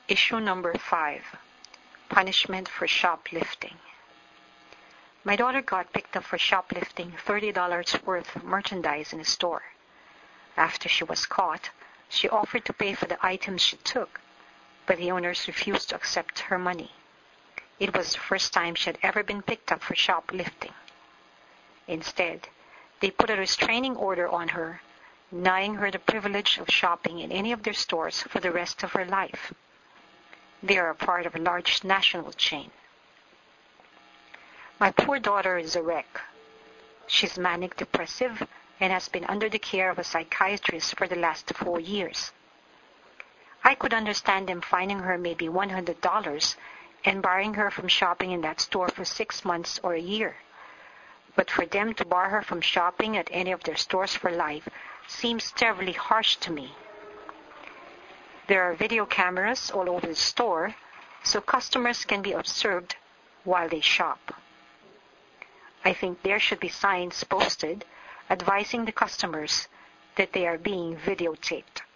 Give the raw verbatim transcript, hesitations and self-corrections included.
Issue number five, Punishment for Shoplifting. My daughter got picked up for shoplifting thirty dollars worth of merchandise in a store. After she was caught, she offered to pay for the items she took, but the owners refused to accept her money. It was the first time she had ever been picked up for shoplifting. Instead, they put a restraining order on her, denying her the privilege of shopping in any of their stores for the rest of her life. They are a part of a large national chain. My poor daughter is a wreck. She's manic depressive and has been under the care of a psychiatrist for the last four years. I could understand them fining her maybe one hundred dollars and barring her from shopping in that store for six months or a year. But for them to bar her from shopping at any of their stores for life seems terribly harsh to me. There are video cameras all over the store, so customers can be observed while they shop. I think there should be signs posted advising the customers that they are being videotaped.